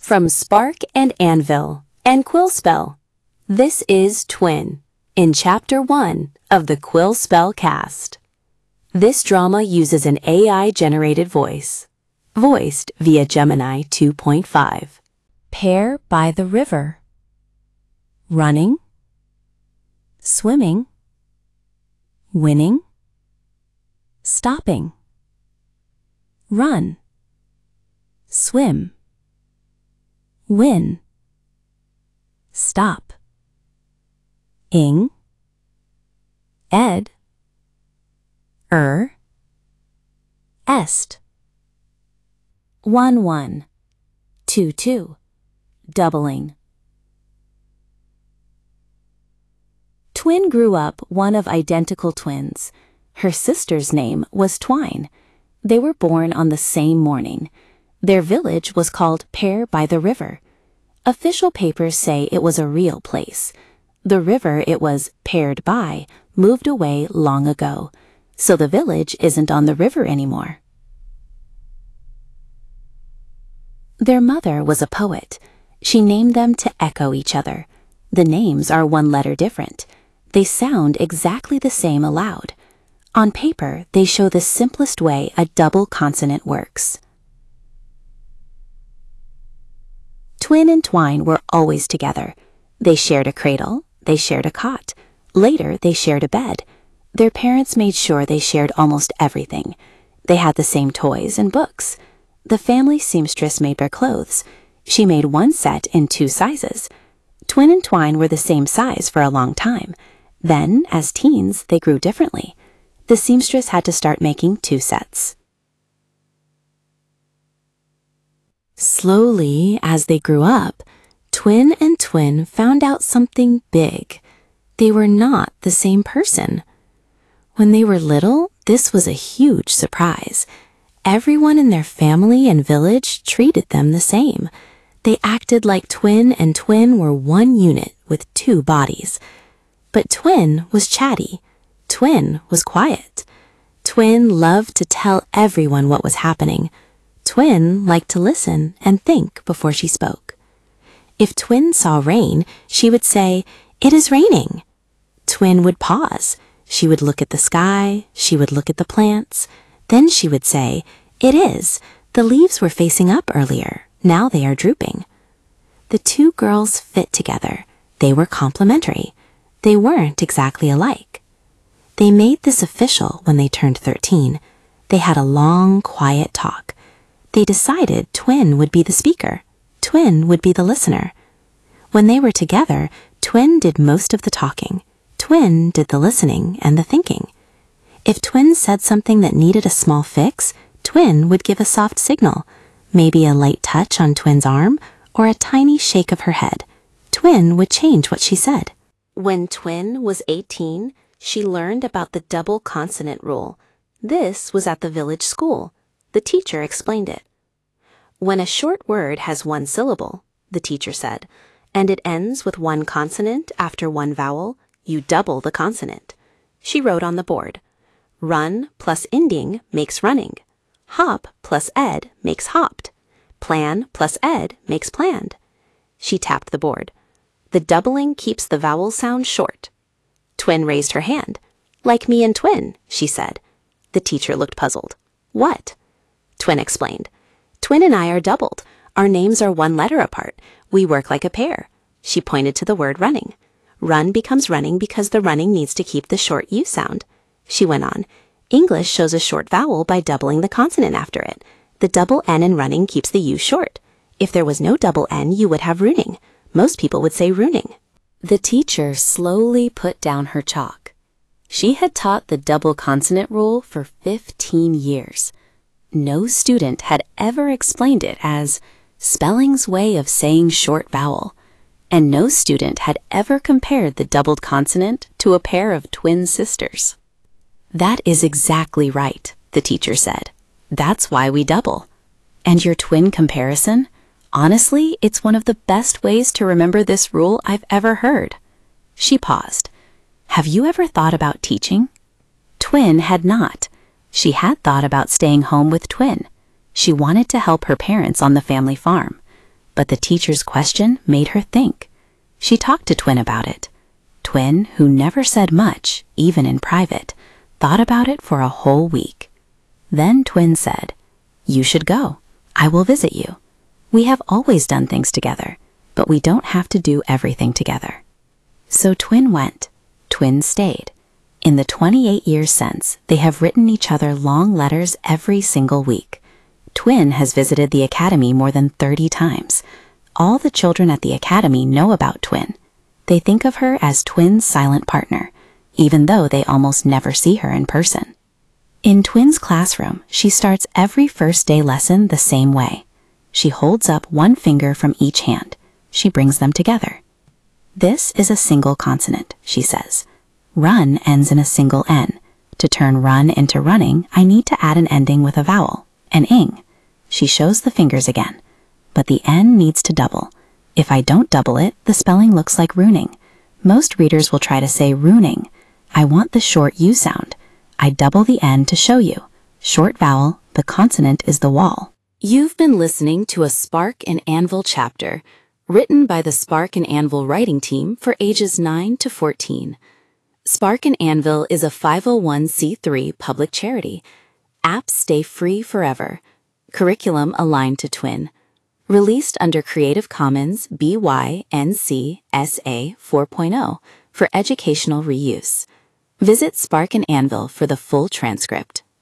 From Spark and Anvil and Quillspell, this is Twin in Chapter 1 of the Quillspell cast. This drama uses an AI-generated voice, voiced via Gemini 2.5. Pair by the river. Running. Swimming. Winning. Stopping. Run. Swim. Win. Stop. Ing. Ed. Est. 1-1. 2-2. Doubling. Twin grew up one of identical twins. Her sister's name was Twine. They were born on the same morning. Their village was called Pair by the River. Official papers say it was a real place. The river it was paired by moved away long ago, so the village isn't on the river anymore. Their mother was a poet. She named them to echo each other. The names are one letter different. They sound exactly the same aloud. On paper, they show the simplest way a double consonant works. Twin and Twine were always together. They shared a cradle, they shared a cot. Later, they shared a bed. Their parents made sure they shared almost everything. They had the same toys and books. The family seamstress made their clothes. She made one set in 2 sizes. Twin and Twine were the same size for a long time. Then, as teens, they grew differently. The seamstress had to start making 2 sets. Slowly, as they grew up, Twin and Twin found out something big. They were not the same person. When they were little, this was a huge surprise. Everyone in their family and village treated them the same. They acted like Twin and Twin were one unit with 2 bodies. But Twin was chatty. Twin was quiet. Twin loved to tell everyone what was happening. Twin liked to listen and think before she spoke. If Twin saw rain, she would say, "It is raining." Twin would pause. She would look at the sky. She would look at the plants. Then she would say, "It is. The leaves were facing up earlier. Now they are drooping." The 2 girls fit together. They were complementary. They weren't exactly alike. They made this official when they turned 13. They had a long, quiet talk. They decided Twin would be the speaker. Twin would be the listener. When they were together, Twin did most of the talking. Twin did the listening and the thinking. If Twin said something that needed a small fix, Twin would give a soft signal, maybe a light touch on Twin's arm or a tiny shake of her head. Twin would change what she said. When Twin was 18, she learned about the double consonant rule. This was at the village school. The teacher explained it. When a short word has 1 syllable, the teacher said, and it ends with 1 consonant after 1 vowel, you double the consonant. She wrote on the board, "Run plus ending makes running. Hop plus ed makes hopped. Plan plus ed makes planned." She tapped the board. The doubling keeps the vowel sound short. Twin raised her hand. "Like me and Twin," she said. The teacher looked puzzled. "What?" Twin explained. "Twin and I are doubled. Our names are 1 letter apart. We work like a pair." She pointed to the word running. Run becomes running because the running needs to keep the short U sound. She went on. English shows a short vowel by doubling the consonant after it. The double N in running keeps the U short. If there was no double N, you would have ruining. Most people would say ruining. The teacher slowly put down her chalk. She had taught the double consonant rule for 15 years. No student had ever explained it as spelling's way of saying short vowel, and no student had ever compared the doubled consonant to a pair of twin sisters. "That is exactly right," the teacher said. "That's why we double. And your twin comparison? Honestly, it's one of the best ways to remember this rule I've ever heard." She paused. "Have you ever thought about teaching?" Twin had not. She had thought about staying home with Twin. She wanted to help her parents on the family farm. But the teacher's question made her think. She talked to Twin about it. Twin, who never said much, even in private, thought about it for a whole week. Then Twin said, "You should go. I will visit you. We have always done things together, but we don't have to do everything together." So Twin went. Twin stayed. In the 28 years since, they have written each other long letters every single week. Twin has visited the academy more than 30 times. All the children at the academy know about Twin. They think of her as Twin's silent partner, even though they almost never see her in person. In Twin's classroom, she starts every first day lesson the same way. She holds up one finger from each hand. She brings them together. "This is a single consonant," she says. "Run ends in a single N. To turn run into running, I need to add an ending with a vowel, an ing." She shows the fingers again. But the N needs to double. If I don't double it, the spelling looks like ruining. Most readers will try to say ruining. I want the short U sound. I double the N to show you. Short vowel, the consonant is the wall. You've been listening to a Spark and Anvil chapter, written by the Spark and Anvil writing team for ages 9 to 14. Spark and Anvil is a 501c3 public charity. Apps stay free forever. Curriculum aligned to Twin. Released under Creative Commons BY-NC SA 4.0 for educational reuse. Visit Spark and Anvil for the full transcript.